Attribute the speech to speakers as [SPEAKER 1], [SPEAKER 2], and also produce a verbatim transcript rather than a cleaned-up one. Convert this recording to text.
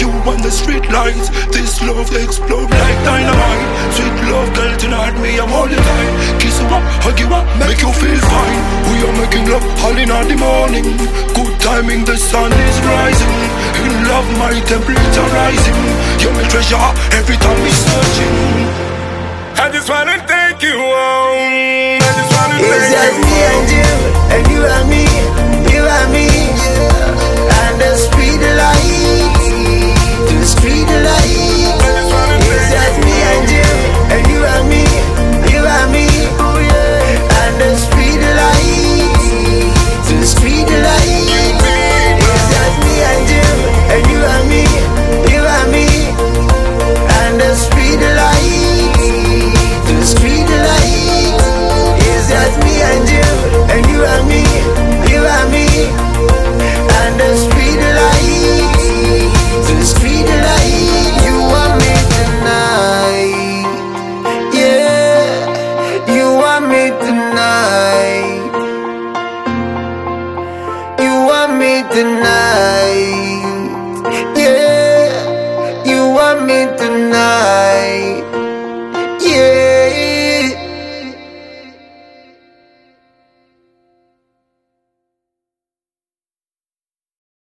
[SPEAKER 1] you on the street lights. This love explode like dynamite. Sweet love, girl, tonight me I'm holding tight. Kiss you up, hug you up, make you feel fine. We are making love all in the morning. Good timing, the sun is rising. In love, my temperature rising. You're my treasure, every time we searching. I just wanna take you home. I just wanna
[SPEAKER 2] it's
[SPEAKER 1] take
[SPEAKER 2] just
[SPEAKER 1] you
[SPEAKER 2] me
[SPEAKER 1] home.
[SPEAKER 2] and you, and you and me, you and me, and the street light, the street light. It's just me and you, and you and me, you and me, and the street light, the street light. It's just me and you, and you and me, you and me, and the street light, the street light. It's just me and you, and you and me, you and me, and the street light, the street light. You want me tonight, yeah. You want me tonight, you want me tonight.